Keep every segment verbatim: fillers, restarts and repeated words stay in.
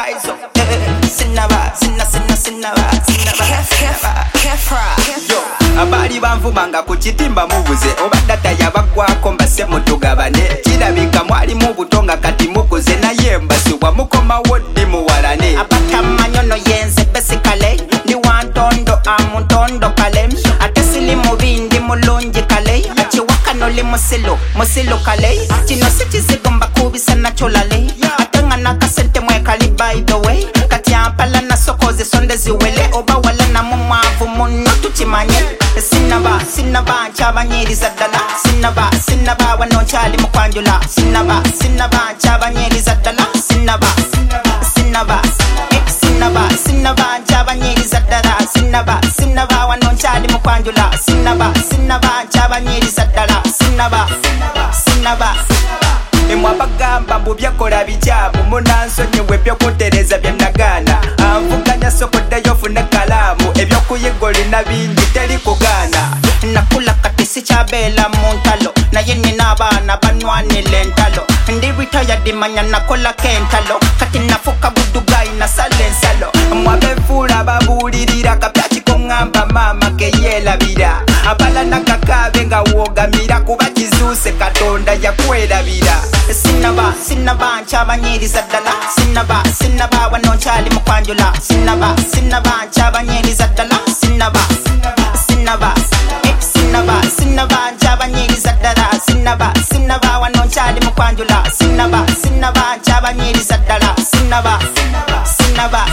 rise up. Sinaba, sinna, sinna, sinaba, sinaba, yo, abali banvumanga ku kitimba mubuze obadda tayabagwako mbase mutugabane kirabika mwali mu butonga kati mukoze naye mbasibwa mukoma woddi muwalane abatamanyono yenze besikale ndi wantondo amuntondo kale ate sili mubindi mulungi kale akiwakano li musilo musilo kale kino sikizigomba kubisa nakyolale ate nga nakasente mwekali by the way kati ampala nasokoze sonde ziwele oba wala namumwavu muno tukimanye sinaba sinaba nkyabanyiriza ddala sinaba sinaba wano nkyali mukwanjula sinaba sinaba nkyabanyiriza ddala sinaba sinaba sinaba sinaba nkyabanyiriza ddala sinaba sinaba wano nkyali mukwanjula sinaba sinaba nkyabanyiriza ddala sinaba sinaba emwabagamba mbu byakola bijaamu munansonyiwe ebyokutereza byenagana anvuganya sokoddeyo fune kalaamu ebyokuyiga olina bingi teri kugaana nakula kati sikyabeera mu ntalo naye nina abaana banwanira entalo ndi ritayadi manya nakolako entalo kati nafuka budugayi nasala ensalo mwabevuula babuulirira kapyakiko ngamba maama keyeerabira abalana kakaabe nga woogamira kuba kizuuse katonda yakwerabira sinaba sinaba nkyabanyiriza ddala sinaba sinaba wano nkyali mukwanjula sinaba sinaba nkyabanyiriza ddala sinaba sinaba sinaba sinaba nkyabanyiriza ddala sinaba sinaba wano nkyali mukwanjula sinaba sinaba nkyabanyiriza ddala sinaba sinaba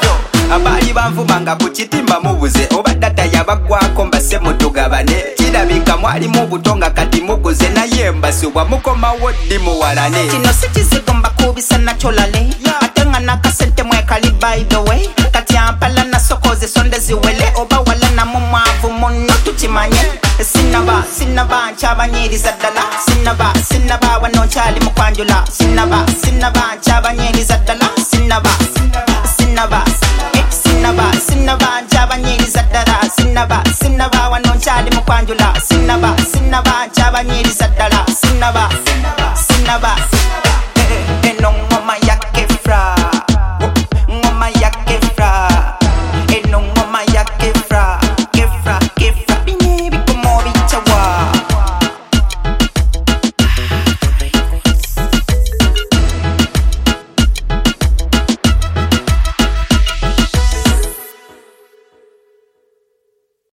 abali banvumanga ku kitimba mubuze obadda tayabagwako mbase mutugabane kirabika mwali mu butonga kati mukoze naye mbasibwa mukoma woddi muwalane kino sikizigomba kubisa nakyolale ate nga nakasente mwekali by the way kati ampala nasokoze sonde ziwele oba wala namumwavu muno tukimanye sinaba sinaba nkyabanyiriza ddala sinaba sinaba wano nkyali mukwanjula sinaba sinaba nkyabanyiriza ddala sinaba sinaba sinaba sinaba nkyabanyiriza ddala sinaba sinaba wano nkyali mukwanjula sinaba sinaba nkyabanyiriza ddala sinaba sinaba